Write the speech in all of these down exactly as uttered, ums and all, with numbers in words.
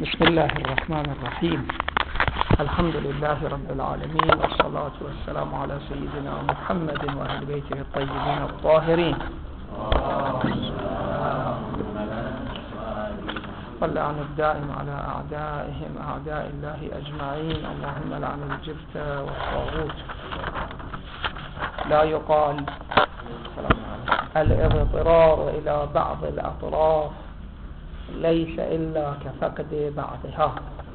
بسم الله الرحمن الرحيم. الحمد لله رب العالمين، والصلاة والسلام على سيدنا محمد وأهل بيته الطيبين الطاهرين، واللعن الدائم على أعدائهم أعداء الله أجمعين. اللهم لعن الجبت والطاغوت. لا يقال الاضطرار إلى بعض الأطراف ليس إلا كفقد بعضها.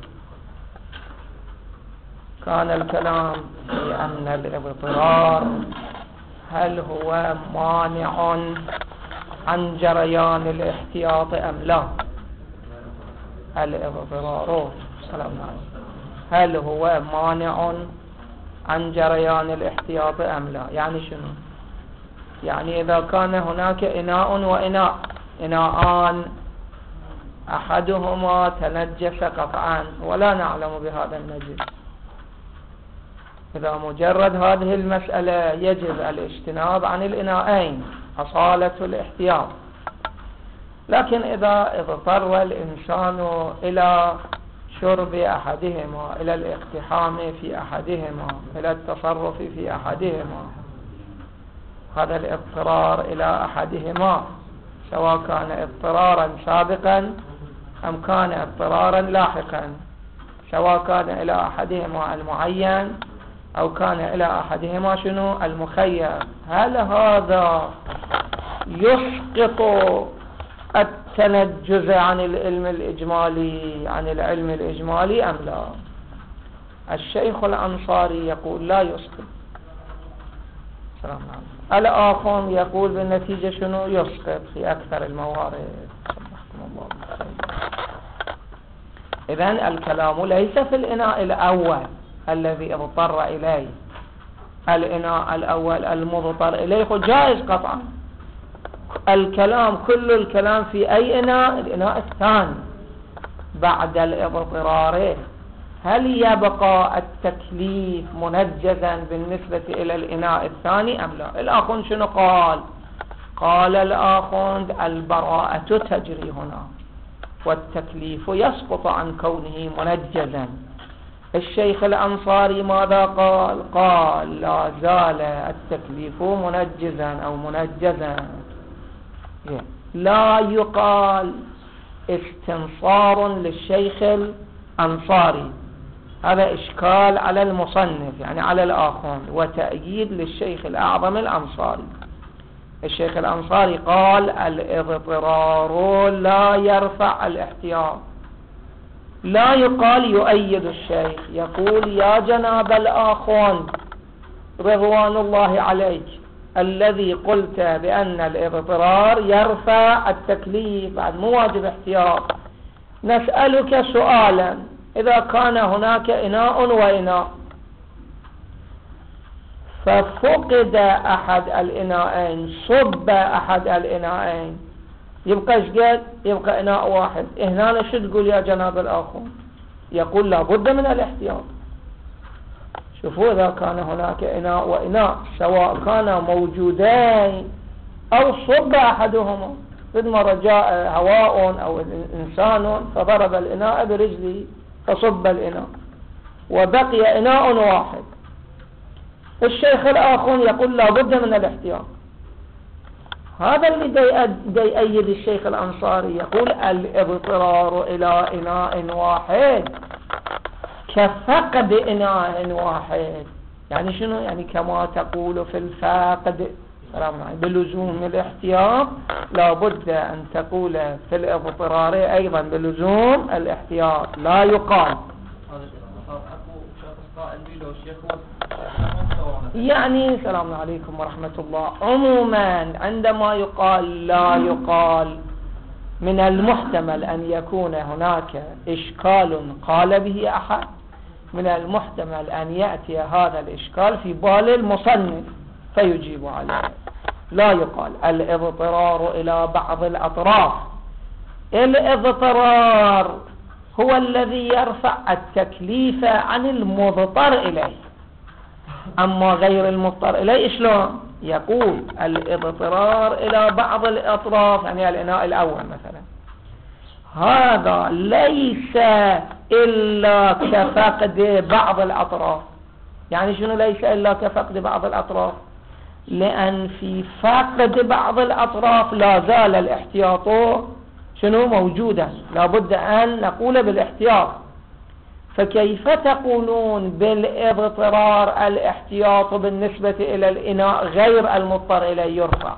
كان الكلام في أن الاضطرار هل هو مانع عن جريان الاحتياط أم لا؟ الاضطرار هل هو مانع عن جريان الاحتياط أم لا؟ يعني شنو؟ يعني إذا كان هناك إناء وإناء إناءان أحدهما تنجس قطعا ولا نعلم بهذا النجس، إذا مجرد هذه المسألة يجب الاجتناب عن الإناءين أصالة الاحتياط. لكن إذا اضطر الإنسان إلى شرب أحدهما، إلى الاقتحام في أحدهما، إلى التصرف في أحدهما، هذا الاضطرار إلى أحدهما سواء كان اضطرارا سابقا أم كان اضطرارا لاحقا، سواء كان إلى أحدهما المعين أو كان إلى أحدهما شنو المخير، هل هذا يسقط التنجز عن العلم الإجمالي عن العلم الإجمالي أم لا؟ الشيخ الأنصاري يقول لا يسقط. الآخر يقول بالنتيجة شنو يسقط في أكثر الموارد. إذن الكلام ليس في الإناء الأول الذي اضطر إليه، الإناء الأول المضطر إليه جائز قطعا. الكلام كل الكلام في أي إناء؟ الإناء الثاني بعد الاضطرار. هل يبقى التكليف منجزا بالنسبة إلى الإناء الثاني أم لا؟ الآخر شنو قال؟ قال الآخر البراءة تجري هنا والتكليف يسقط عن كونه منجزا. الشيخ الأنصاري ماذا قال؟ قال لا زال التكليف منجزا أو منجزا. لا يقال استنصار للشيخ الأنصاري، هذا إشكال على المصنف يعني على الآخر، وتأييد للشيخ الأعظم الأنصاري. الشيخ الأنصاري قال الاضطرار لا يرفع الاحتياط. لا يقال يؤيد الشيخ يقول يا جناب الآخر رضوان الله عليك الذي قلت بأن الاضطرار يرفع التكليف بعد مو واجب احتياط، نسألك سؤالا: إذا كان هناك إناء وإناء ففقد أحد الإناءين، صب أحد الإناءين، يبقى إيش؟ يبقى إناء واحد. هنا شو تقول يا جناب الآخر؟ يقول لابد من الاحتياط. شوفوا، إذا كان هناك إناء وإناء سواء كانا موجودين أو صب أحدهما، مثل ما جاء هواء أو إنسان فضرب الإناء برجله فصب الإناء وبقي إناء واحد، الشيخ الآخر يقول لا بد من الاحتياط. هذا اللي دي يأيد الشيخ الأنصاري، يقول الاضطرار إلى إناء واحد كفقد إناء واحد. يعني شنو؟ يعني كما تقول في الفاقد بلزوم الاحتياط، لا بد أن تقول في الاضطرار أيضا بلزوم الاحتياط. لا يقال يعني السلام عليكم ورحمة الله. عموما عندما يقال لا يقال، من المحتمل أن يكون هناك إشكال قال به أحد، من المحتمل أن يأتي هذا الإشكال في بال المصنف فيجيب عليه. لا يقال الاضطرار إلى بعض الأطراف. الاضطرار هو الذي يرفع التكليف عن المضطر إليه، أما غير المضطر إليه شلون؟ يقول الاضطرار إلى بعض الأطراف، يعني الإناء الأول مثلا هذا ليس إلا كفقد بعض الأطراف. يعني شنو ليس إلا كفقد بعض الأطراف؟ لأن في فقد بعض الأطراف لا زال الاحتياط شنو موجودا، لابد أن نقول بالاحتياط. فكيف تقولون بالاضطرار الاحتياط بالنسبة إلى الإناء غير المضطر إليه يرفع؟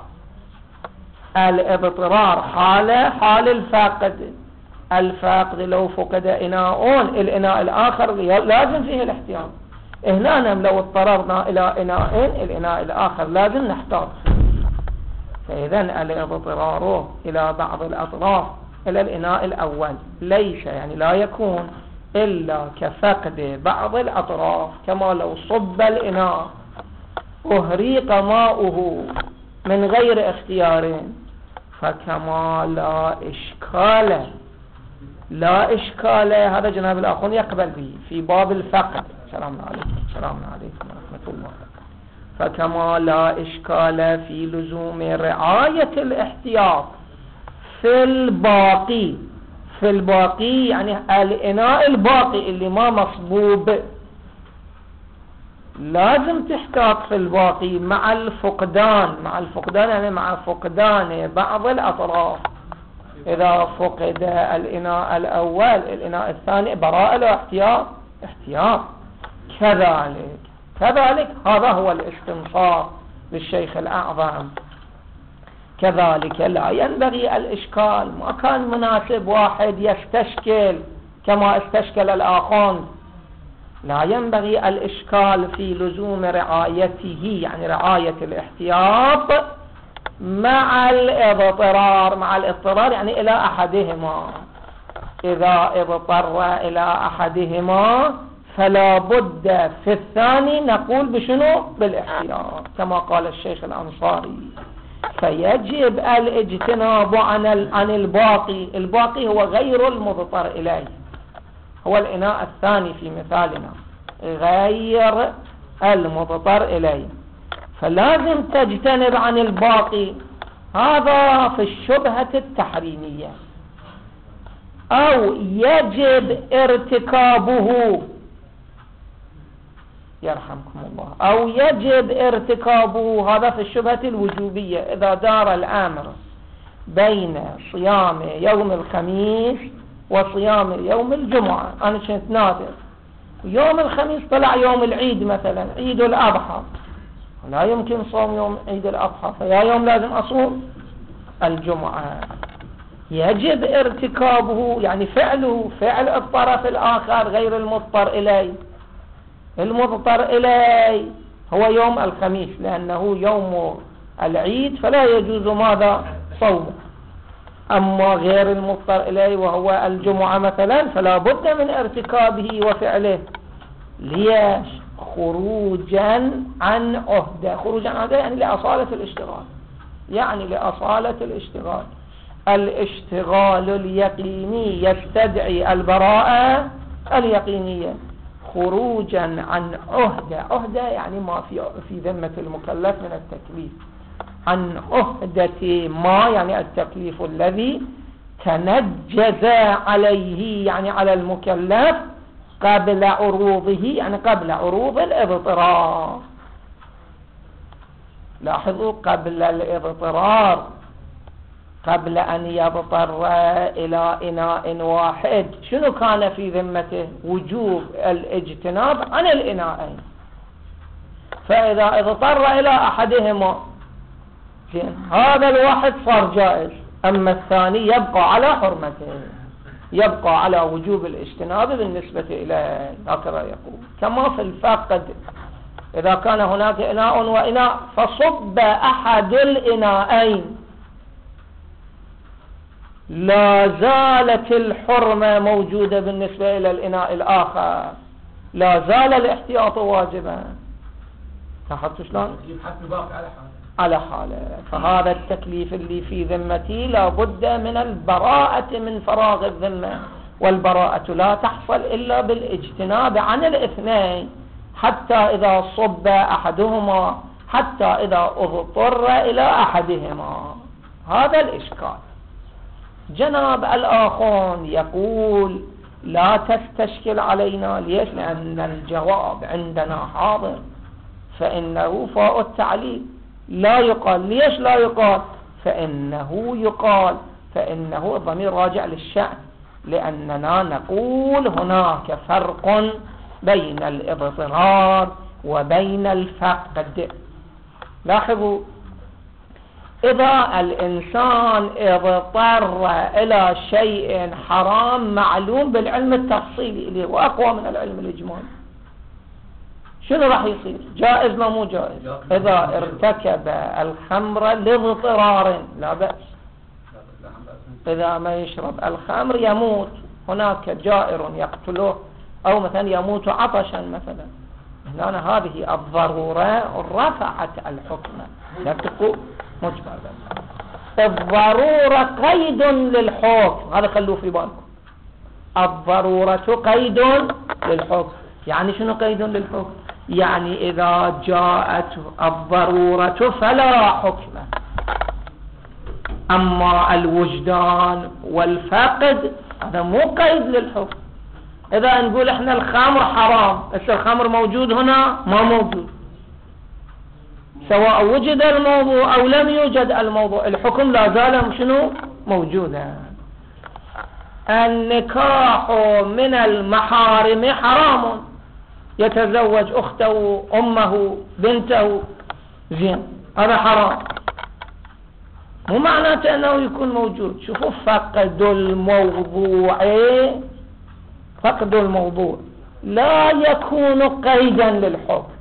الاضطرار حالة حال الفاقد. الفاقد لو فقد إناء الإناء الآخر لازم فيه الاحتياط. هنا لو اضطررنا إلى إناء الإناء الآخر لازم نحتاط. فإذا الاضطرار إلى بعض الأطراف إلى الإناء الأول ليس يعني لا يكون إلا كفقد بعض الأطراف، كما لو صب الإناء أهريق ماؤه من غير اختيار، فكما لا إشكال لا إشكال هذا جناب الأخوان يقبل به في باب الفقد. سلام عليكم سلام عليكم ورحمة الله. فكما لا إشكال في لزوم رعاية الاحتياط في الباقي في الباقي يعني الإناء الباقي اللي ما مصبوب لازم تحتاط في الباقي مع الفقدان مع الفقدان يعني مع فقدان بعض الأطراف. إذا فقد الإناء الأول الإناء الثاني براءة له احتياط احتياط كذلك كذلك هذا هو الاستنصاف للشيخ الأعظم. كذلك لا ينبغي الإشكال، ما كان مناسب واحد يستشكل كما استشكل الآخر. لا ينبغي الإشكال في لزوم رعايته يعني رعاية الاحتياط مع الاضطرار مع الاضطرار يعني إلى أحدهما. إذا اضطر إلى أحدهما فلا بد في الثاني نقول بشنو؟ بالاحتياط كما قال الشيخ الأنصاري. فيجب الاجتناب عن عن الباقي. الباقي هو غير المضطر إليه، هو الإناء الثاني في مثالنا غير المضطر إليه، فلازم تجتنب عن الباقي. هذا في الشبهة التحريمية. أو يجب ارتكابه يرحمكم الله أو يجب ارتكابه، هذا في الشبهة الوجوبية. إذا دار الأمر بين صيام يوم الخميس وصيام يوم الجمعة، أنا كنت ناظر يوم الخميس طلع يوم العيد مثلا عيد الأضحى، لا يمكن صوم يوم عيد الأضحى، فيا يوم لازم أصوم الجمعة. يجب ارتكابه يعني فعله فعل الطرف الآخر غير المضطر إليه. المضطر إليه هو يوم الخميس لأنه يوم العيد فلا يجوز ماذا؟ صومه. أما غير المضطر إليه وهو الجمعة مثلا فلا بد من ارتكابه وفعله. ليش؟ خروجا عن عهدة. خروجا عن عهدة يعني لأصالة الاشتغال، يعني لأصالة الاشتغال. الاشتغال اليقيني يستدعي البراءة اليقينية. خروجا عن عهدة، عهدة يعني ما في في ذمة المكلف من التكليف. عن عهدة ما يعني التكليف الذي تنجز عليه يعني على المكلف قبل عروضه يعني قبل عروض الاضطرار. لاحظوا قبل الاضطرار، قبل أن يضطر إلى إناء واحد شنو كان في ذمته؟ وجوب الاجتناب عن الإناءين. فإذا اضطر إلى أحدهما هذا الواحد صار جائز، أما الثاني يبقى على حرمته، يبقى على وجوب الاجتناب بالنسبة إليه. هكذا يقول. كما في الفقد، إذا كان هناك إناء وإناء فصب أحد الإناءين لا زالت الحرمة موجودة بالنسبة إلى الإناء الآخر، لا زال الاحتياط واجبا. لاحظتوا شلون؟ على حاله. فهذا التكليف اللي في ذمتي لابد من البراءة من فراغ الذمة، والبراءة لا تحصل إلا بالاجتناب عن الاثنين، حتى إذا صب أحدهما، حتى إذا اضطر إلى أحدهما. هذا الإشكال. جناب الآخون يقول لا تستشكل علينا. ليش؟ لأن الجواب عندنا حاضر، فإنه فاء التعليل لا يقال. ليش لا يقال؟ فإنه يقال، فإنه الضمير راجع للشأن، لأننا نقول هناك فرق بين الاضطرار وبين الفقد. لاحظوا، إذا الإنسان اضطر إلى شيء حرام معلوم بالعلم التفصيلي اللي هو أقوى من العلم الإجمالي، شنو راح يصير؟ جائز ما مو جائز؟ إذا ارتكب الخمر لاضطرار لا بأس. إذا ما يشرب الخمر يموت، هناك جائر يقتله، أو مثلا يموت عطشا مثلا، هنا هذه الضرورة رفعت الحكم، لا تقول مجبر. الضرورة قيد للحكم، هذا خلوه في بالكم. الضرورة قيد للحكم. يعني شنو قيد للحكم؟ يعني إذا جاءت الضرورة فلا حكم. أما الوجدان والفقد هذا مو قيد للحكم. إذا نقول إحنا الخمر حرام، بس الخمر موجود هنا ما موجود، سواء وجد الموضوع أو لم يوجد الموضوع، الحكم لا زال شنو موجودا. النكاح من المحارم حرام، يتزوج أخته أمه بنته، زين، هذا حرام، مو معناته أنه يكون موجود. شوفوا، فقد الموضوع فقد الموضوع لا يكون قيدا للحكم،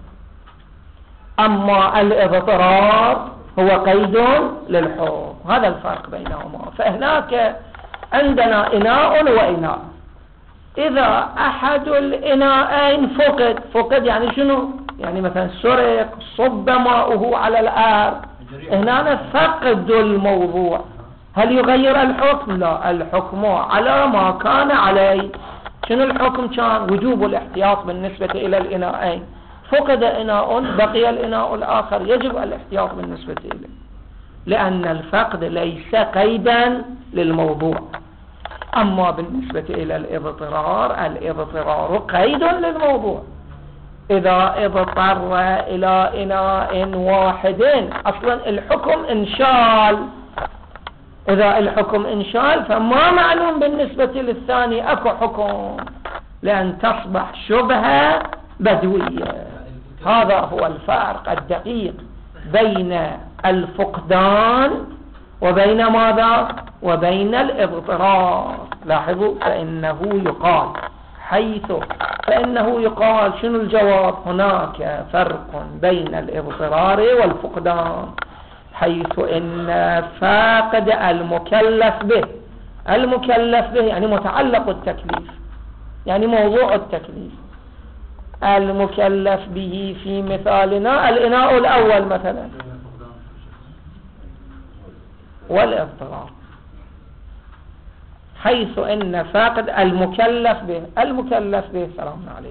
أما الاضطرار هو قيد للحكم. هذا الفرق بينهما. فهناك عندنا إناء وإناء. إذا أحد الإناءين فقد، فقد يعني شنو؟ يعني مثلا سرق، صب ماؤه على الأرض، هنا فقد الموضوع. هل يغير الحكم؟ لا، الحكم على ما كان عليه. شنو الحكم كان؟ وجوب الاحتياط بالنسبة إلى الإناءين. فقد إناء، بقي الإناء الآخر، يجب الاحتياط بالنسبة إليه، لأن الفقد ليس قيدا للموضوع. أما بالنسبة إلى الاضطرار، الاضطرار قيد للموضوع. إذا اضطر إلى إناء واحد، أصلا الحكم انشال. إذا الحكم انشال فما معلوم بالنسبة للثاني أكو حكم، لأن تصبح شبهة بدوية. هذا هو الفرق الدقيق بين الفقدان وبين ماذا؟ وبين الاضطرار. لاحظوا، فإنه يقال حيث فإنه يقال. شنو الجواب؟ هناك فرق بين الاضطرار والفقدان، حيث إن فاقد المكلف به، المكلف به يعني متعلق التكليف، يعني موضوع التكليف. المكلف به في مثالنا الإناء الأول مثلا والاضطرار، حيث إن فاقد المكلف به، المكلف به سلام عليه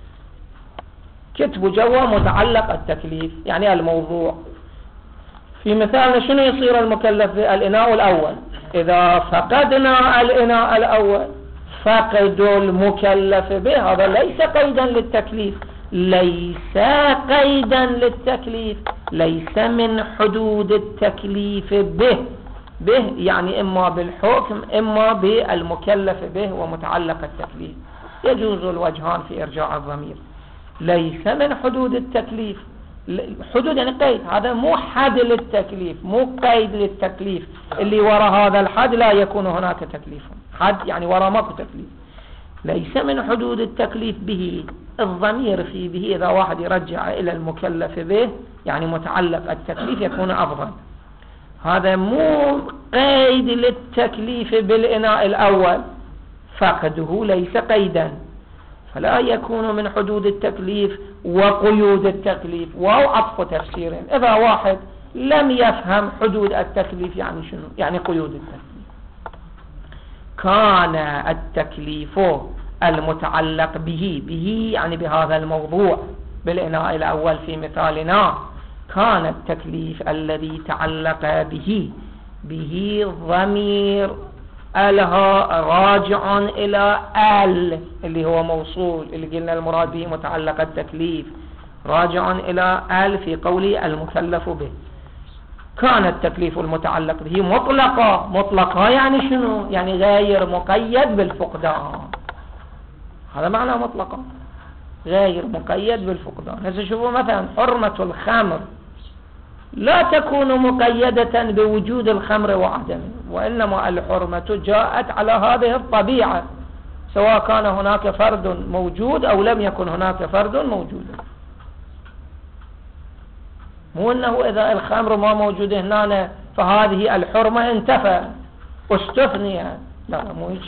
كتب جوا متعلق التكليف، يعني الموضوع. في مثالنا شنو يصير المكلف به؟ الإناء الأول. إذا فقدنا الإناء الأول، فقد المكلف به هذا ليس قيدا للتكليف، ليس قيدا للتكليف، ليس من حدود التكليف به. به يعني إما بالحكم إما بالمكلف به ومتعلق التكليف. يجوز الوجهان في إرجاع الضمير. ليس من حدود التكليف، حدود يعني قيد، هذا مو حد للتكليف، مو قيد للتكليف. اللي وراء هذا الحد لا يكون هناك تكليف، حد يعني وراء ماكو تكليف. ليس من حدود التكليف به، الضمير في به إذا واحد يرجع إلى المكلف به يعني متعلق التكليف يكون أفضل. هذا مو قيد للتكليف بالإناء الأول، فقده ليس قيدا، فلا يكون من حدود التكليف وقيود التكليف. واو عطف تفسير. إذا واحد لم يفهم حدود التكليف يعني شنو؟ يعني قيود التكليف. كان التكليف المتعلق به، به يعني بهذا الموضوع بالإناء الأول في مثالنا، كان التكليف الذي تعلق به، به ضمير الها راجع إلى ال اللي هو موصول، اللي قلنا المراد به متعلق التكليف، راجع إلى ال في قوله المكلف به. كان التكليف المتعلق به مطلقة. مطلقة يعني شنو؟ يعني غير مقيد بالفقدان. هذا معنى مطلقة، غير مقيد بالفقدان. هسه شوفوا مثلا حرمة الخمر لا تكون مقيدة بوجود الخمر وعدمه، وإنما الحرمة جاءت على هذه الطبيعة، سواء كان هناك فرد موجود أو لم يكن هناك فرد موجود. مو أنه إذا الخمر ما موجود هنا فهذه الحرمة انتفى واستثني، لا مو هيك،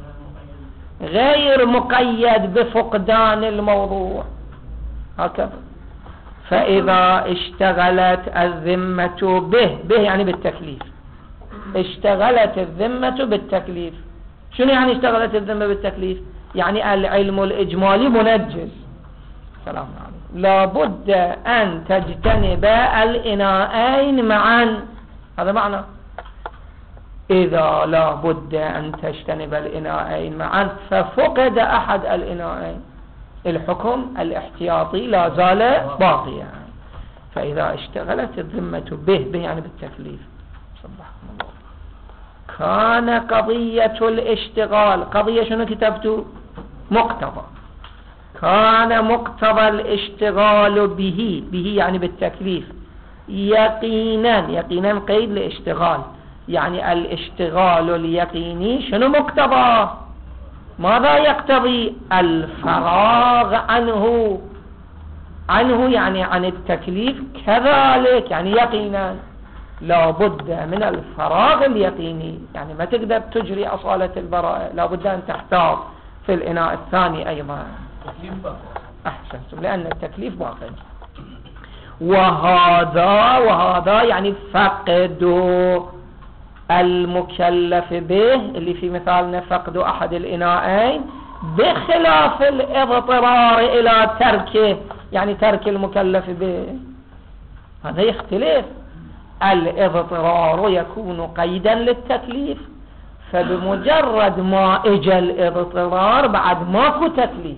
غير مقيد بفقدان الموضوع هكذا. فإذا اشتغلت الذمة به، به يعني بالتكليف، اشتغلت الذمة بالتكليف. شنو يعني اشتغلت الذمة بالتكليف؟ يعني العلم الإجمالي منجز. سلام عليكم. لابد أن تجتنب الإناءين معا، هذا معنى. إذا لابد أن تجتنب الإناءين معا ففقد أحد الإناءين، الحكم الاحتياطي لا زال باقيا. فإذا اشتغلت الذمة به، به يعني بالتكليف، صبحكم الله. كان قضية الاشتغال، قضية شنو كتبته؟ مقتضى. كان مقتضى الاشتغال به، به يعني بالتكليف، يقينا، يقينا قيد الاشتغال، يعني الاشتغال اليقيني شنو مقتضى؟ ماذا يقتضي؟ الفراغ عنه، عنه يعني عن التكليف كذلك، يعني يقينا لا بد من الفراغ اليقيني، يعني ما تقدر تجري أصالة البراءة، لا بد أن تحتاط في الإناء الثاني أيضا. أحسنتم، لأن التكليف باقي. وهذا وهذا يعني فقد المكلف به، اللي في مثالنا فقد أحد الإناءين، بخلاف الاضطرار إلى تركه، يعني ترك المكلف به، هذا يختلف. الاضطرار يكون قيدا للتكليف، فبمجرد ما اجى الاضطرار بعد ماكو تكليف،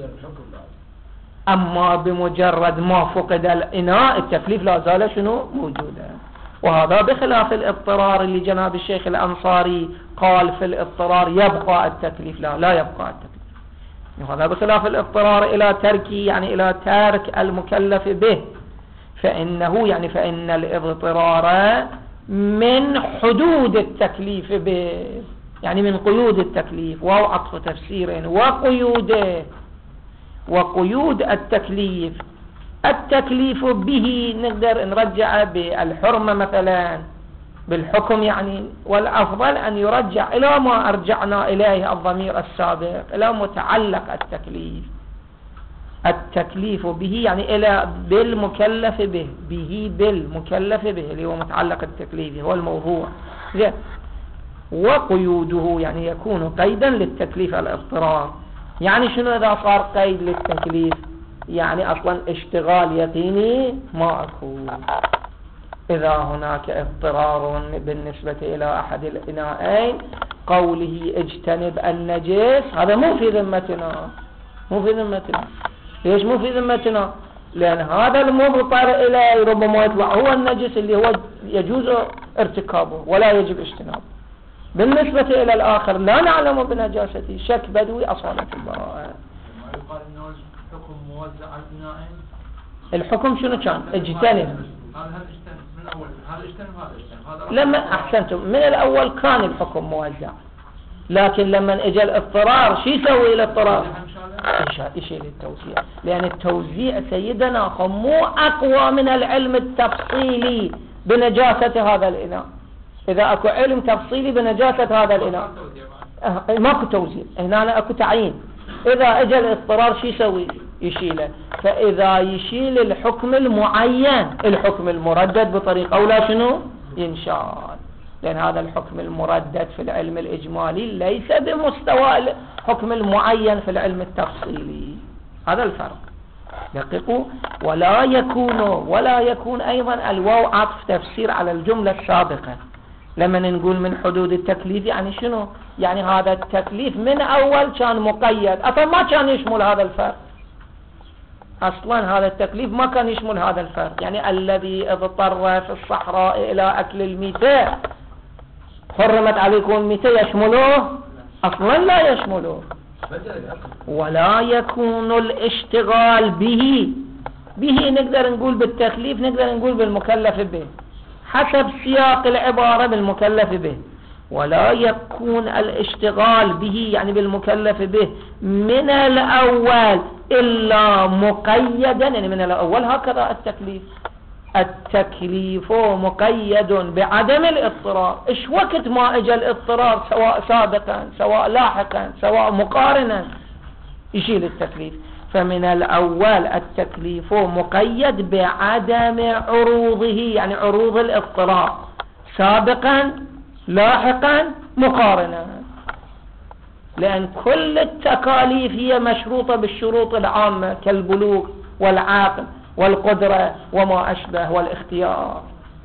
اما بمجرد ما فقد الاناء التكليف لا زال شنو موجودا. وهذا بخلاف الاضطرار اللي جناب الشيخ الأنصاري قال في الاضطرار يبقى التكليف، لا لا يبقى التكليف. وهذا بخلاف الاضطرار الى تركه، يعني الى ترك المكلف به، فإنه يعني فإن الاضطرار من حدود التكليف به، يعني من قيود التكليف، وهو عطف تفسير وقيوده. وقيود التكليف، التكليف به نقدر نرجع بالحرمة مثلا بالحكم يعني، والأفضل أن يرجع إلى ما أرجعنا إليه الضمير السابق، إلى متعلق التكليف. التكليف به يعني إلى بالمكلف به، به بالمكلف به اللي هو متعلق التكليف هو الموضوع. وقيوده يعني يكون قيدا للتكليف الاضطرار. يعني شنو إذا صار قيد للتكليف؟ يعني أصلا اشتغال يقيني ما أكو. إذا هناك اضطرار بالنسبة إلى أحد الإناءين، قوله اجتنب النجس، هذا مو في ذمتنا، مو في ذمتنا. ليش مو في ذمتنا؟ لأن هذا المضطر إليه ربما يطلع هو النجس اللي هو يجوز ارتكابه ولا يجب اجتنابه. بالنسبة إلى الآخر لا نعلم بنجاسته، شك بدوي أصالة البراءة. الحكم موزع على البنائين. الحكم شنو كان؟ اجتنب. هذا اجتنب من الأول، هذا اجتنب هذا اجتنب. لما أحسنتم من الأول كان الحكم موزع، لكن لما اجى الاضطرار شو يسوي الاضطرار؟ يشيل التوزيع، لأن التوزيع سيدنا مو أقوى من العلم التفصيلي بنجاسة هذا الإناء. إذا أكو علم تفصيلي بنجاسة هذا الإناء أه ماكو توزيع، هنا أكو تعيين. إذا اجى الاضطرار شو يسوي؟ يشيله. فإذا يشيل الحكم المعين، الحكم المردد بطريقة أولى شنو؟ ينشال، لأن هذا الحكم المردد في العلم الإجمالي ليس بمستوى الحكم المعين في العلم التفصيلي. هذا الفرق، دققوا. ولا يكون ولا يكون أيضا الواو عطف تفسير على الجملة السابقة، لما نقول من حدود التكليف يعني شنو؟ يعني هذا التكليف من أول كان مقيد، أصلا ما كان يشمل هذا الفرد، أصلا هذا التكليف ما كان يشمل هذا الفرد. يعني الذي اضطر في الصحراء إلى أكل الميتة حرمت عليكم الميتة يشمله؟ أصلا لا يشمله. ولا يكون الاشتغال به، به نقدر نقول بالتكليف، نقدر نقول بالمكلف به حسب سياق العبارة، بالمكلف به. ولا يكون الاشتغال به يعني بالمكلف به من الأول إلا مقيدا، يعني من الأول هكذا التكليف، التكليف مقيد بعدم الاضطرار. إيش وقت ما اجى الاضطرار سواء سابقا سواء لاحقا سواء مقارنا يشيل التكليف. فمن الأول التكليف مقيد بعدم عروضه، يعني عروض الاضطرار سابقا لاحقا مقارنة، لأن كل التكاليف هي مشروطة بالشروط العامة كالبلوغ والعقل والقدرة وما أشبه والاختيار،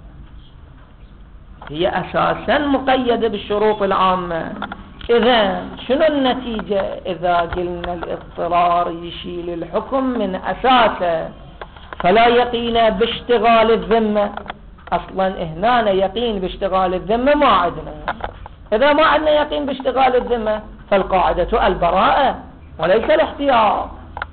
هي أساسا مقيدة بالشروط العامة. إذا شنو النتيجة؟ إذا قلنا الاضطرار يشيل الحكم من أساسه، فلا يقين باشتغال الذمة. أصلا هنا يقين باشتغال الذمة ما عندنا. إذا ما عندنا يقين باشتغال الذمة فالقاعدة البراءة وليس الاختيار.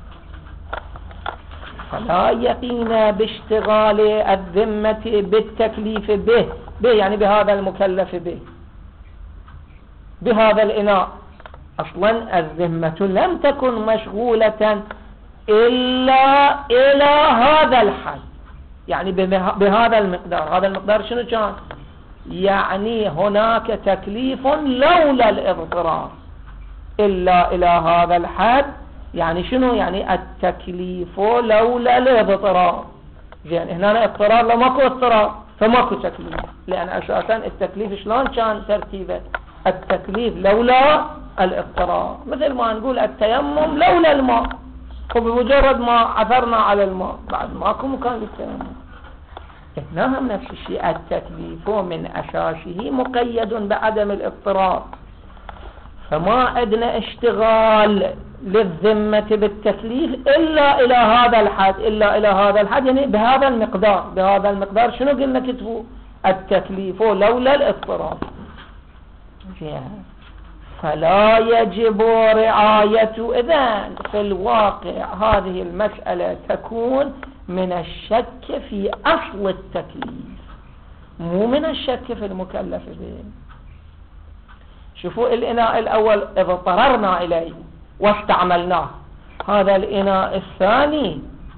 فلا يقين باشتغال الذمة بالتكليف به، به يعني بهذا المكلف به، بهذا الإناء. أصلا الذمة لم تكن مشغولة إلا إلى هذا الحد، يعني بهذا المقدار. هذا المقدار شنو كان؟ يعني هناك تكليف لولا الاضطرار إلا إلى هذا الحد، يعني شنو؟ يعني التكليف لولا الاضطرار. زين هنا اضطرار، لو ماكو اضطرار فماكو تكليف، لأن أساسا التكليف شلون كان ترتيبه؟ التكليف لولا الاضطرار، مثل ما نقول التيمم لولا الماء، وبمجرد ما عثرنا على الماء بعد ماكو مكان للتيمم. هنا هم نفس الشيء، التكليف من أساسه مقيد بعدم الاضطرار، فما عندنا اشتغال للذمة بالتكليف إلا إلى هذا الحد، إلا إلى هذا الحد يعني بهذا المقدار. بهذا المقدار شنو قلنا كتبوا؟ التكليف لولا الاضطرار. فلا يجب رعاية. إذن في الواقع هذه المسألة تكون من الشك في أصل التكليف، مو من الشك في المكلف به. شوفوا الإناء الأول إذا اضطررنا إليه واستعملناه، هذا الإناء الثاني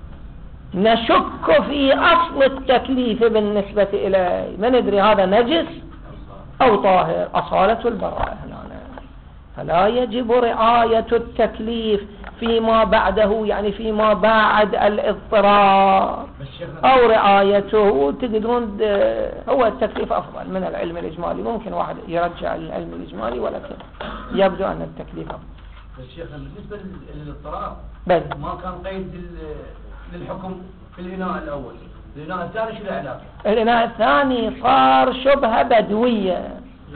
نشك في أصل التكليف بالنسبة إليه، ما ندري هذا نجس أو طاهر، أصالة البراءة هنا. فلا يجب رعاية التكليف فيما بعده، يعني فيما بعد الاضطرار، أو رعايته. تقدرون هو التكليف أفضل من العلم الإجمالي، ممكن واحد يرجع العلم الإجمالي، ولكن يبدو أن التكليف أفضل. الشيخ بالنسبة للاضطرار بل ما كان قيد للحكم في الإناء الأول، الإناء الثاني شو العلاقة؟ الإناء الثاني صار شبهة بدوية.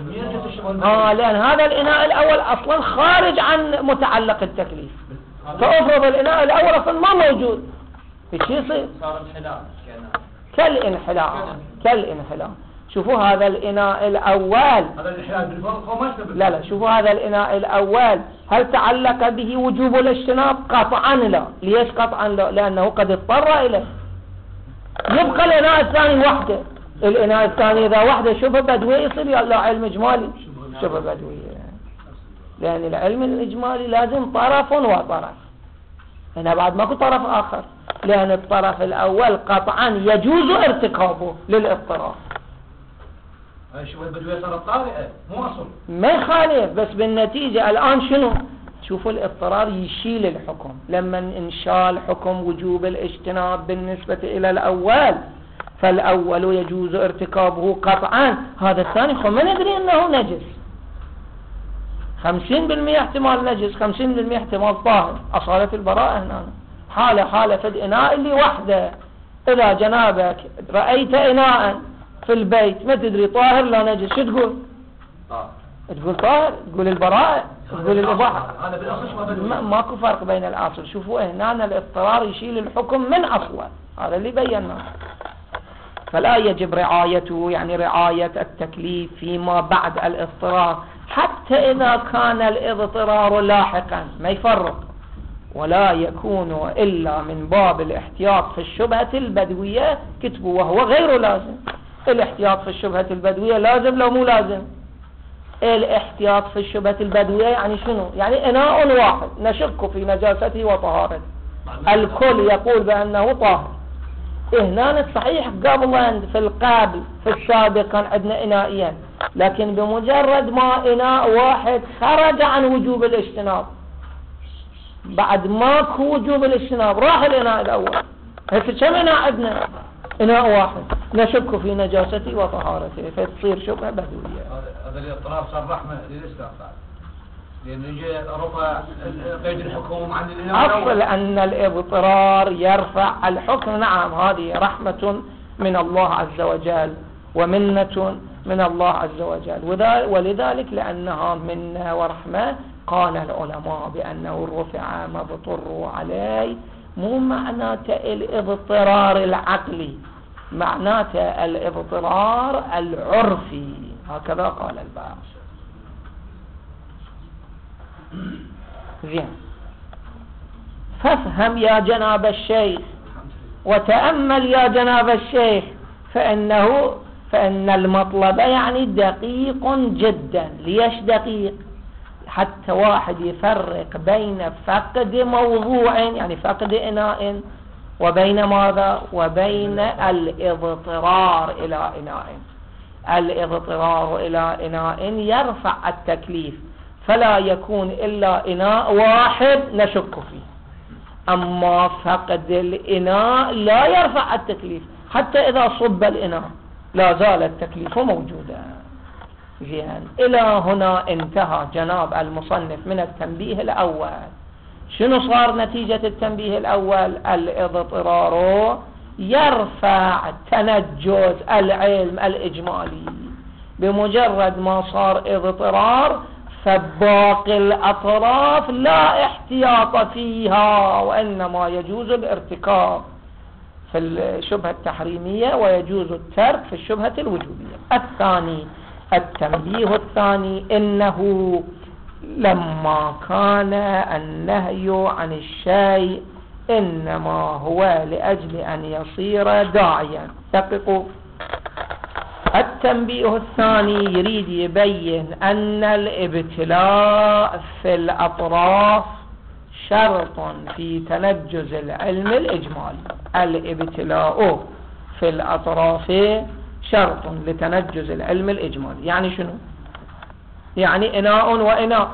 آه لأن هذا الإناء الأول أصلا خارج عن متعلق التكليف، فأفرض الإناء الأول أصلا ما موجود، ايش يصير؟ صار انحلال كالانحلال. كالانحلال. شوفوا هذا الإناء الأول، هذا الانحلال بالفرق هو ما يشتبه. لا لا شوفوا هذا الإناء الأول هل تعلق به وجوب الاجتناب؟ قطعا لا. ليش قطعا لا؟ لأنه قد اضطر إليه. يبقى الإناء الثاني وحده. الإناء الثاني إذا وحده شبه بدوية يصير لا علم إجمالي شبه بدوية، لأن العلم الإجمالي لازم طرف وطرف، هنا بعد ماكو طرف آخر، لأن الطرف الأول قطعا يجوز ارتكابه للاضطرار. شبه البدوية صارت طارئة مو أصل، ما يخالف، بس بالنتيجة الآن شنو؟ شوفوا الاضطرار يشيل الحكم. لما انشال حكم وجوب الاجتناب بالنسبة إلى الأول، فالأول يجوز ارتكابه قطعا، هذا الثاني خو ما ندري أنه نجس، خمسين بالمئة احتمال نجس، خمسين بالمئة احتمال طاهر، أصالة البراءة هنا. حالة حالة في الإناء اللي وحده، إذا جنابك رأيت إناء في البيت ما تدري طاهر لا نجس، شو تقول؟ طاهر. تقول طاهر، تقول البراءة، تقول الإباحة. هذا بالأصل شبه بدوي. ما- ماكو فرق بين الأصل. شوفوا هنا الاضطرار يشيل الحكم من أصله، هذا اللي بيناه. فلا يجب رعايته، يعني رعاية التكليف فيما بعد الاضطرار، حتى إذا كان الاضطرار لاحقا ما يفرق، ولا يكون إلا من باب الاحتياط في الشبهة البدوية كتبوا، وهو غير لازم. الاحتياط في الشبهة البدوية لازم لو مو لازم؟ الاحتياط في الشبهة البدوية يعني شنو؟ يعني إناء واحد نشك في نجاسته وطهارته، الكل يقول بأنه طاهر. هنا صحيح قبلا في القابل في السابق كان عندنا إنائيا، لكن بمجرد ما إناء واحد خرج عن وجوب الاجتناب، بعد ماكو وجوب الاجتناب راح الإناء الأول. هسه كم إناء عندنا؟ إناء واحد نشك في نجاسته وطهارته، فتصير شبهة بدوية. هذا الاضطراب صار رحمة للإسلام بعد، لأن يجي رفع قيد الحكم عن الإناء الأول. أصل أن الاضطرار يرفع الحكم، نعم هذه رحمة من الله عز وجل ومنة من الله عز وجل، ولذلك لأنها منة ورحمة قال العلماء بأنه رفع ما اضطروا عليه، مو معناته الاضطرار العقلي، معناته الاضطرار العرفي، هكذا قال البعض. زين، فافهم يا جناب الشيخ وتأمل يا جناب الشيخ، فإنه فإن المطلب يعني دقيق جدا. ليش دقيق؟ حتى واحد يفرق بين فقد موضوع يعني فقد إناء وبين ماذا؟ وبين الاضطرار إلى إناء. الاضطرار إلى إناء يرفع التكليف، فلا يكون إلا إناء واحد نشك فيه. أما فقد الإناء لا يرفع التكليف، حتى إذا صب الإناء لا زال التكليف موجودا. زين، إلى هنا انتهى جناب المصنف من التنبيه الأول. شنو صار نتيجة التنبيه الأول؟ الاضطرار يرفع تنجز العلم الإجمالي. بمجرد ما صار اضطرار فباقي الأطراف لا احتياط فيها، وإنما يجوز الارتكاب في الشبهة التحريمية ويجوز الترك في الشبهة الوجوبية. الثاني، التنبيه الثاني، إنه لما كان النهي عن الشيء إنما هو لأجل أن يصير داعيا. دققوا، التنبيه الثاني يريد يبين أن الابتلاء في الأطراف شرط في تنجز العلم الإجمالي. الابتلاء في الأطراف شرط لتنجز العلم الإجمالي. يعني شنو؟ يعني إناء وإناء،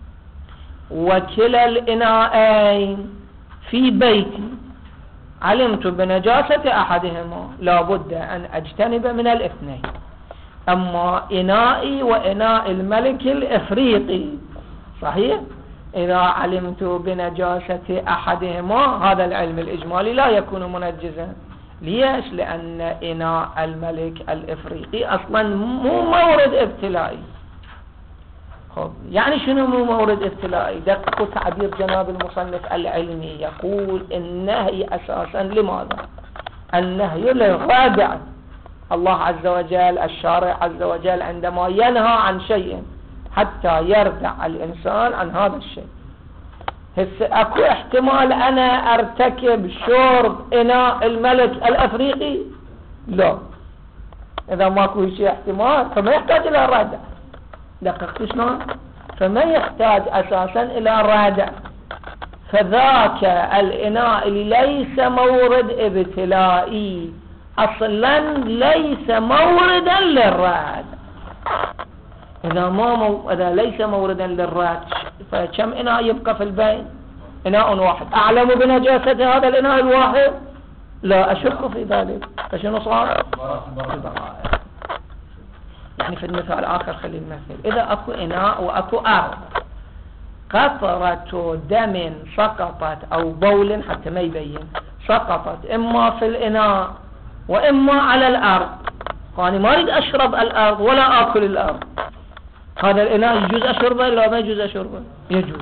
وكلا الإناءين في بيتي علمت بنجاسة أحدهما لابد أن أجتنب من الاثنين. أما إنائي وإناء الملك الإفريقي صحيح، إذا علمت بنجاسة أحدهما هذا العلم الإجمالي لا يكون منجزا. ليش؟ لأن إناء الملك الإفريقي أصلا مو مورد ابتلائي. خب يعني شنو مو مورد ابتلائي؟ دققوا تعبير جناب المصنف العلمي، يقول النهي أساسا لماذا؟ النهي للرادع. الله عز وجل الشارع عز وجل عندما ينهى عن شيء حتى يردع الإنسان عن هذا الشيء. هسه أكو احتمال أنا أرتكب شرب إناء الملك الأفريقي؟ لا. إذا ماكو شيء احتمال فما يحتاج إلى ردع. دققت شلون؟ فما يحتاج أساسا إلى رادع. فذاك الإناء ليس مورد ابتلائي أصلا، ليس موردا للرادع. إذا ما مو... إذا ليس موردا للرادع فكم إناء يبقى في البيت؟ إناء واحد. أعلم بنجاسة هذا الإناء الواحد؟ لا أشك في ذلك. فشنو صار؟ يعني في المثال آخر خلي المثل، إذا أكو إناء وأكو أرض، قطرة دم سقطت أو بول حتى ما يبين، سقطت إما في الإناء وإما على الأرض. فأنا ما أريد أشرب الأرض ولا أكل الأرض، هذا الإناء يجوز أشربه إلا ما يجوز أشربه؟ يجوز.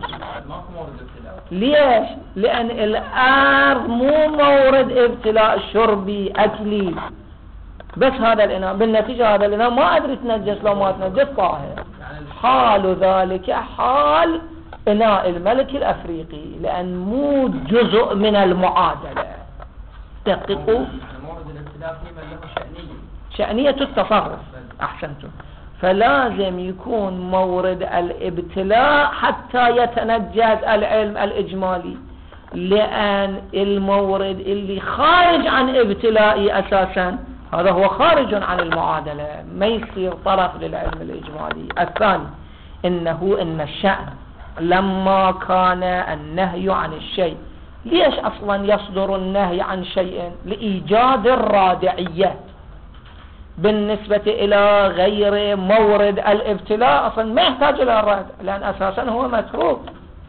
ليش؟ لأن الأرض مو مورد ابتلاء شربي أكلي، بس هذا الإناء، بالنتيجة هذا الإناء ما أدري تنجس لو ما تنجس طاهر. حال ذلك حال إناء الملك الأفريقي، لأن مو جزء من المعادلة. دققوا، مورد الابتلاء فيما له شأنية شأنية التصرف، أحسنتم. فلازم يكون مورد الابتلاء حتى يتنجز العلم الإجمالي، لأن المورد اللي خارج عن ابتلائي أساسا هذا هو خارج عن المعادلة، ما يصير طرف للعلم الإجمالي. الثاني إنه إن الشأن لما كان النهي عن الشيء، ليش أصلا يصدر النهي عن شيء؟ لإيجاد الرادعية بالنسبة إلى غير مورد الابتلاء، أصلا ما يحتاج إلى الرد، لأن أساسا هو متروك.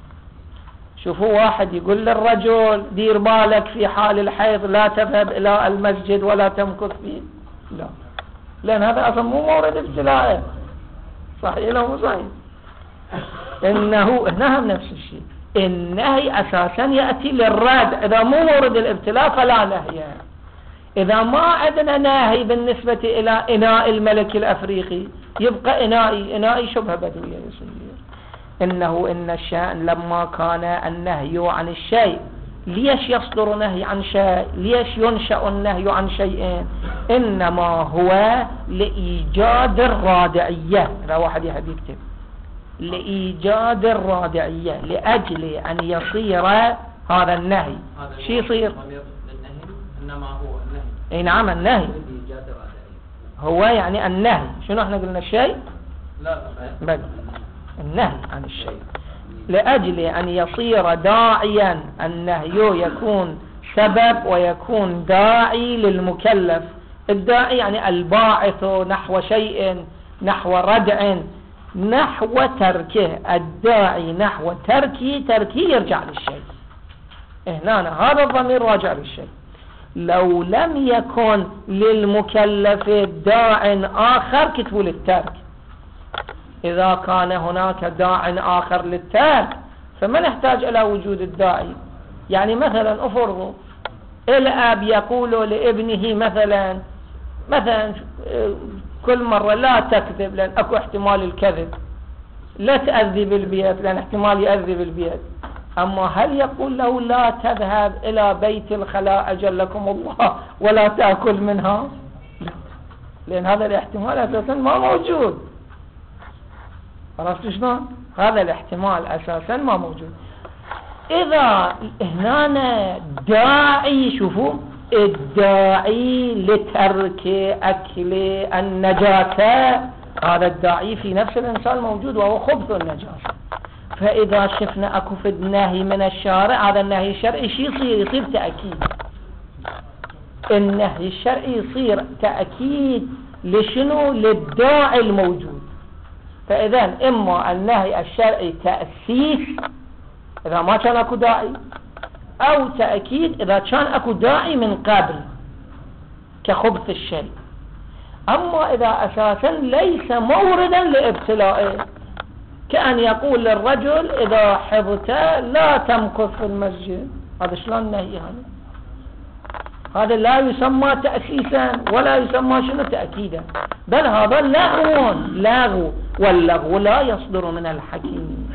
شوفوا واحد يقول للرجل دير بالك في حال الحيض لا تذهب إلى المسجد ولا تمكث فيه، لا، لأن هذا أصلا مو مورد ابتلاء. صحيح لو مو صحيح؟ إنه نهم نفس الشيء، النهي أساسا يأتي للرد، إذا مو مورد الابتلاء فلا نهي. إذا ما عندنا ناهي بالنسبة إلى إناء الملك الأفريقي يبقى إنائي إنائي شبه بدوية يصير. إنه إن الشأن لما كان النهي عن الشيء، ليش يصدر نهي عن شيء؟ ليش ينشأ النهي عن شيء؟ إنما هو لإيجاد الرادعية. إذا واحد يحب يكتب لإيجاد الرادعية، لأجل أن يصير هذا النهي شو يصير؟ إنما هو النهي. اي نعم، النهي هو يعني النهي. شنو احنا قلنا الشيء؟ لا بل النهي عن الشيء، لأجل أن يصير داعيا، النهي يكون سبب ويكون داعي للمكلف. الداعي يعني الباعث نحو شيء، نحو ردع، نحو تركه. الداعي نحو تركه، تركه يرجع للشيء. هنا هذا الضمير راجع للشيء. لو لم يكن للمكلف داع آخر كتبوا للترك. إذا كان هناك داع آخر للترك فما نحتاج إلى وجود الداعي. يعني مثلا أفرضوا الأب يقول لابنه مثلا مثلا كل مرة لا تكذب لأن أكو احتمال الكذب، لا تأذي بالبيت لأن احتمال يأذي بالبيت. أما هل يقول له لا تذهب إلى بيت الخلاء أجلكم الله ولا تأكل منها؟ لا، لأن هذا الاحتمال أساسا ما موجود. عرفت شلون؟ هذا الاحتمال أساسا ما موجود. إذا هنا داعي، شوفوا الداعي لترك أكل النجاسة، هذا الداعي في نفس الإنسان موجود وهو خبث النجاسة. فإذا شفنا أكو في النهي من الشارع، هذا النهي الشرعي شي يصير؟ يصير تأكيد. النهي الشرعي يصير تأكيد لشنو؟ للداعي الموجود. فإذا إما النهي الشرعي تأسيس إذا ما كان أكو داعي، أو تأكيد إذا كان أكو داعي من قبل كخبث الشيء. أما إذا أساسا ليس موردا لابتلائه، كأن يقول للرجل إذا حضت لا تمكث في المسجد، هذا شلون نهي؟ هذا هذا لا يسمى تأسيسا ولا يسمى شنو تأكيدا، بل هذا لغو لغو واللغو لا يصدر من الحكيم.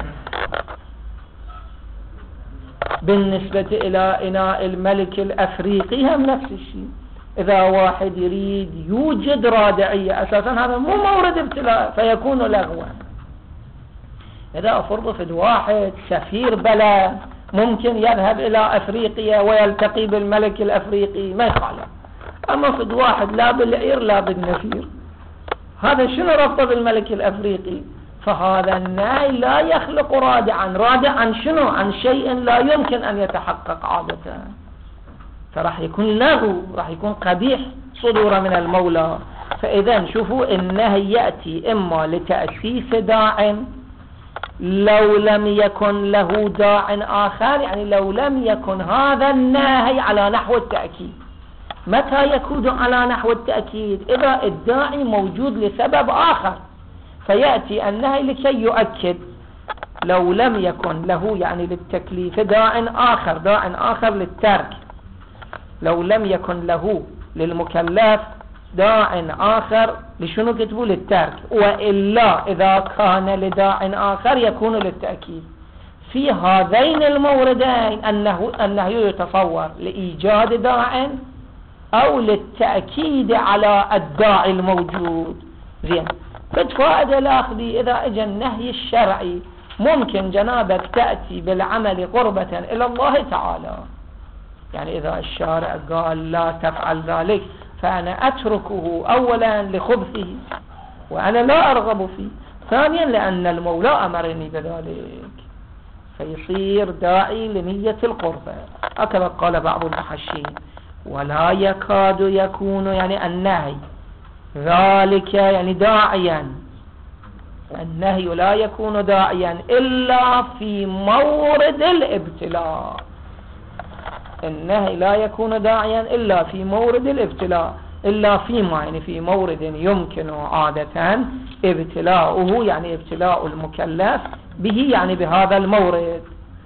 بالنسبة إلى إناء الملك الأفريقي هم نفس الشيء. إذا واحد يريد يوجد رادعية، أساسا هذا مو مورد ابتلاء فيكون لغوا. إذا أفرض في واحد سفير بلد ممكن يذهب إلى أفريقيا ويلتقي بالملك الأفريقي ما يخالف. أما في واحد لا بالعير لا بالنفير، هذا شنو ربطه بالملك الأفريقي؟ فهذا النهي لا يخلق رادعا. رادع عن شنو؟ عن شيء لا يمكن أن يتحقق عادة، فراح يكون لغو، راح يكون قبيح صدور من المولى. فإذا شوفوا النهي يأتي إما لتأسيس داع لو لم يكن له داع آخر، يعني لو لم يكن هذا النهي على نحو التأكيد، متى يكون على نحو التأكيد؟ إذا الداعي موجود لسبب آخر، فيأتي النهي لكي يؤكد. لو لم يكن له يعني للتكليف داع آخر، داع آخر للترك، لو لم يكن له للمكلف داع آخر لشنو كتبوا؟ للترك. وإلا إذا كان لداع آخر يكون للتأكيد. في هذين الموردين أنه أنه يتصور لإيجاد داع أو للتأكيد على الداعي الموجود. زين، بالفائدة الأخذي إذا اجى النهي الشرعي ممكن جنابك تأتي بالعمل قربة إلى الله تعالى. يعني إذا الشارع قال لا تفعل ذلك فأنا أتركه أولا لخبثه وأنا لا أرغب فيه، ثانيا لأن المولى أمرني بذلك، فيصير داعي لنية القربة. هكذا قال بعض المحشين. ولا يكاد يكون يعني النهي ذلك يعني داعيا، النهي لا يكون داعيا إلا في مورد الابتلاء. النهي لا يكون داعيا إلا في مورد الابتلاء، إلا فيما يعني في مورد يمكن عادة ابتلاؤه، يعني ابتلاء المكلف به يعني بهذا المورد.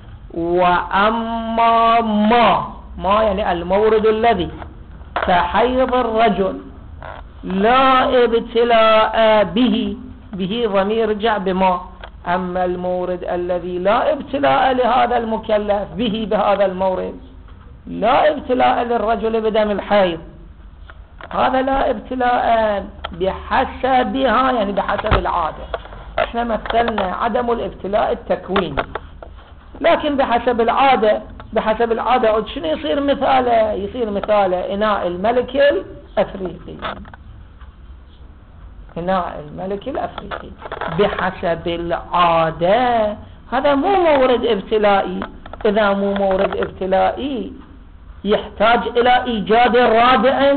وأما ما ما يعني المورد الذي كحيض الرجل لا ابتلاء به، به ضمير رجع بما. أما المورد الذي لا ابتلاء لهذا المكلف به بهذا المورد، لا ابتلاء للرجل بدم الحيض، هذا لا ابتلاء بحسبها يعني بحسب العادة. احنا مثلنا عدم الابتلاء التكويني، لكن بحسب العادة بحسب العادة شنو يصير مثاله؟ يصير مثاله إناء الملك الأفريقي، إناء الملك الأفريقي بحسب العادة هذا مو مورد ابتلائي. إذا مو مورد ابتلائي يحتاج إلى إيجاد رادع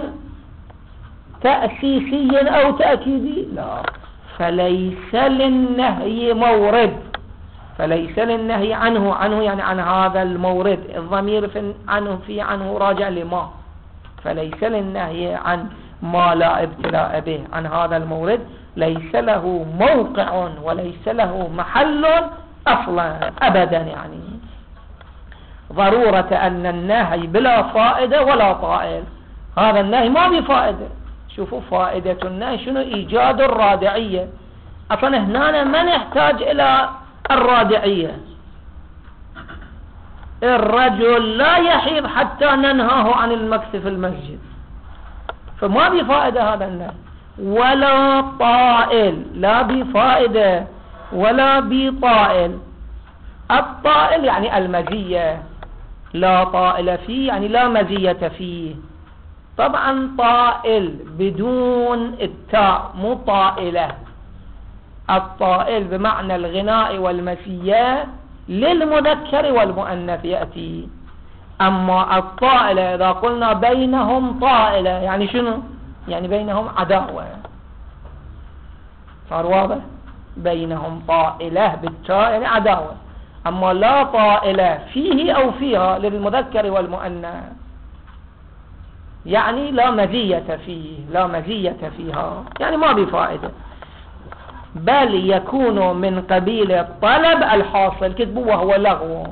تأسيسي أو تأكيدي؟ لا، فليس للنهي مورد، فليس للنهي عنه عنه يعني عن هذا المورد، الضمير في عنه في عنه راجع لما، فليس للنهي عن ما لا ابتلاء به عن هذا المورد ليس له موقع وليس له محل أصلا أبدا. يعني ضرورة أن النهي بلا فائدة ولا طائل، هذا النهي ما بفائدة. شوفوا فائدة النهي شنو؟ إيجاد الرادعية. أصلا هنا ما نحتاج إلى الرادعية، الرجل لا يحيض حتى ننهاه عن المكث في المسجد، فما بفائدة هذا النهي. ولا طائل، لا بفائدة ولا بطائل. الطائل يعني المزية، لا طائل فيه يعني لا مزية فيه. طبعا طائل بدون التاء مو طائلة، الطائل بمعنى الغناء والمسية للمذكر والمؤنث يأتي. أما الطائلة إذا قلنا بينهم طائلة يعني شنو؟ يعني بينهم عداوة، صار واضح؟ بينهم طائلة بالتاء يعني عداوة. أما لا طائلة فيه أو فيها للمذكر والمؤنث يعني لا مزية فيه، لا مزية فيها يعني ما بفائدة، بل يكون من قبيل الطلب الحاصل. كتبوا وهو لغو.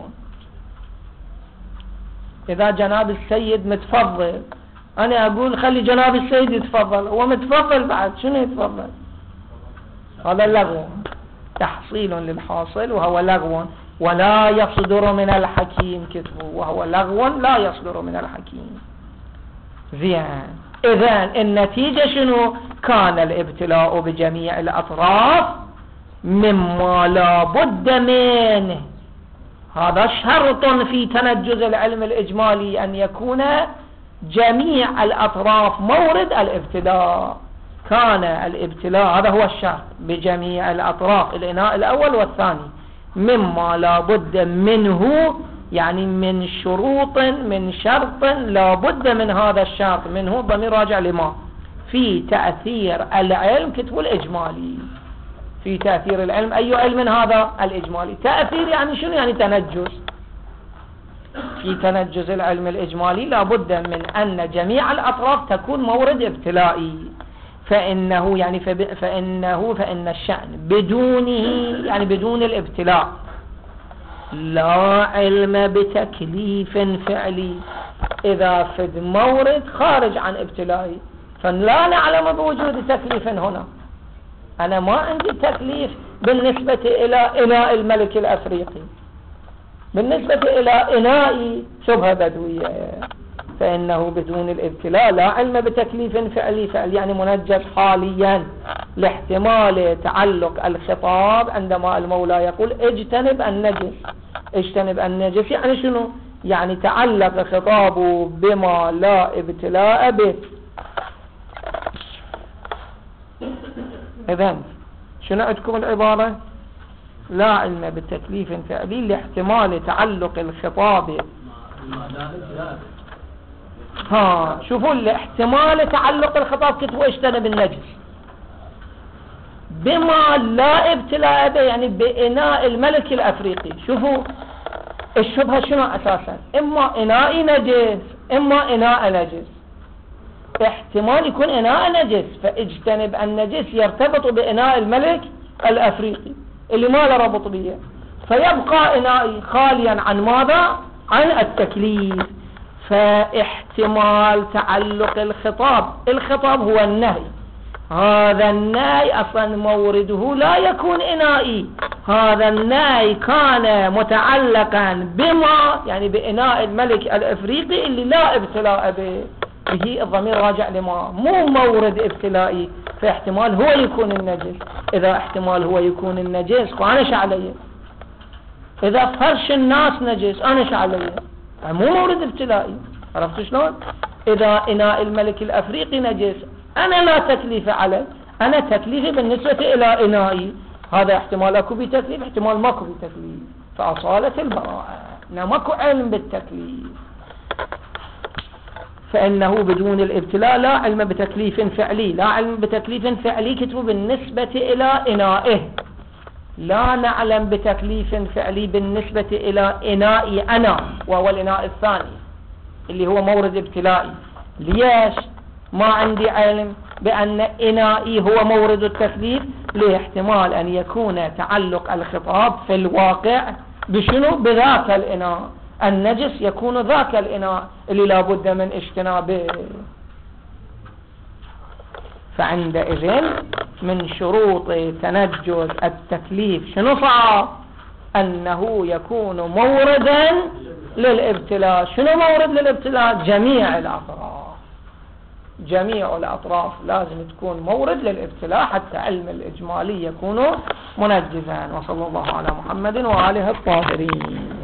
إذا جناب السيد متفضل أنا أقول خلي جناب السيد يتفضل، هو متفضل بعد شنو يتفضل؟ هذا لغو، تحصيل للحاصل وهو لغو ولا يصدر من الحكيم. كتبوا وهو لغو لا يصدر من الحكيم. زين، إذن النتيجة شنو؟ كان الابتلاء بجميع الأطراف مما لا بد منه. هذا شرط في تنجز العلم الإجمالي، أن يكون جميع الأطراف مورد الابتلاء. كان الابتلاء هذا هو الشرط بجميع الأطراف، الإناء الأول والثاني، مما لا بد منه يعني من شروط، من شرط لا بد من هذا الشرط منه ضمير راجع لما في تأثير العلم. كتبوا الإجمالي في تأثير العلم. أي علم هذا؟ الإجمالي. تأثير يعني شنو؟ يعني تنجس. في تنجز العلم الإجمالي لابد من أن جميع الأطراف تكون مورد ابتلائي، فإنه يعني فإنه فإن الشأن بدونه يعني بدون الابتلاء لا علم بتكليف فعلي. إذا فد مورد خارج عن ابتلائي فلا نعلم بوجود تكليف هنا. أنا ما عندي تكليف بالنسبة إلى إناء الملك الأفريقي، بالنسبة إلى إناء شبهة بدوية، فإنه بدون الابتلاء لا علم بتكليف فعلي. فعل يعني منجز حاليا لاحتمال تعلق الخطاب عندما المولى يقول اجتنب النجس. اجتنب النجس يعني شنو؟ يعني تعلق خطابه بما لا ابتلاء به. إذن شنو عندكم العبارة؟ لا علم بالتكليف فعلي لاحتمال تعلق الخطاب. ها شوفوا لاحتمال تعلق الخطاب كتبوا اجتنب النجس بما لا ابتلاء به يعني بإناء الملك الأفريقي. شوفوا الشبهة شنو أساسا؟ إما إناء نجس إما إناء نجس. احتمال يكون إناء نجس فاجتنب النجس يرتبط بإناء الملك الأفريقي اللي ما له ربط به، فيبقى إنائي خاليا عن ماذا؟ عن التكليف. فاحتمال تعلق الخطاب، الخطاب هو النهي، هذا النهي أصلا مورده لا يكون إنائي، هذا النهي كان متعلقا بما يعني بإناء الملك الأفريقي اللي لا ابتلاء به، به الضمير راجع لما مو مورد ابتلائي، فاحتمال هو يكون النجس. إذا احتمال هو يكون النجس فأنا شعليه، إذا فرش الناس نجس أنا شعليه، مو مورد ابتلائي. عرفت شلون؟ إذا إناء الملك الأفريقي نجس أنا لا تكليف عليه، أنا تكليفي بالنسبة إلى إنائي، هذا احتمال أكو بتكليف احتمال ماكو بتكليف، فأصالة البراءة ماكو علم بالتكليف. فإنه بدون الابتلاء لا علم بتكليف فعلي. لا علم بتكليف فعلي كتبوا بالنسبة إلى إنائه، لا نعلم بتكليف فعلي بالنسبة إلى إنائي أنا وهو الإناء الثاني اللي هو مورد ابتلائي. ليش ما عندي علم بأن إنائي هو مورد التكليف؟ لاحتمال أن يكون تعلق الخطاب في الواقع بشنو؟ بذاك الإناء النجس، يكون ذاك الإناء اللي لا بد من اجتنابه. فعندئذ من شروط تنجز التكليف شنو صار؟ أنه يكون موردا للابتلاء. شنو مورد للابتلاء؟ جميع الأطراف، جميع الأطراف لازم تكون مورد للابتلاء حتى علم الإجمالي يكون منجزا. وصلى الله على محمد وآله الطاهرين.